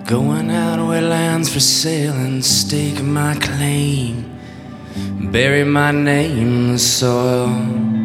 Going out where land's for sale and stake my claim, bury my name in the soil.